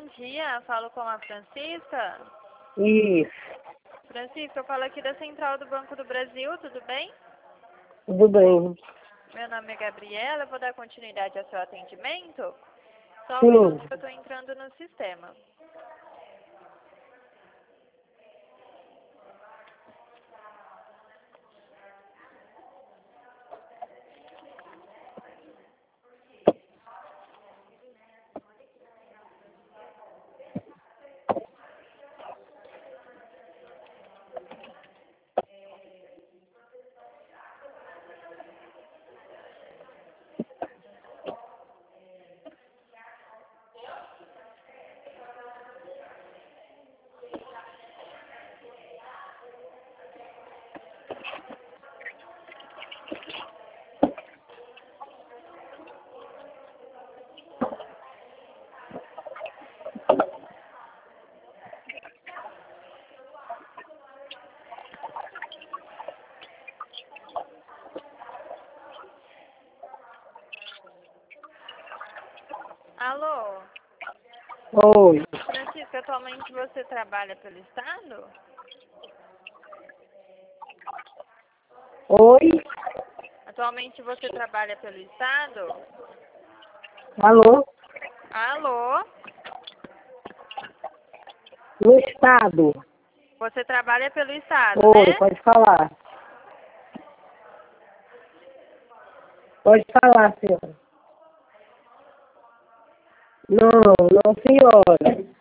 dia, falo com a Francisca. Isso, Francisca, eu falo aqui da Central do Banco do Brasil, tudo bem? tudo bem. Meu nome é Gabriela, eu vou dar continuidade ao seu atendimento. Só um Sim. minuto que eu estou entrando no sistema. Alô? Oi. Francisca, atualmente você trabalha pelo Estado? Oi. Atualmente você trabalha pelo Estado? Alô? Alô? No estado. Você trabalha pelo Estado, Oi, né? pode falar. Pode falar, senhora. Não, não, senhora.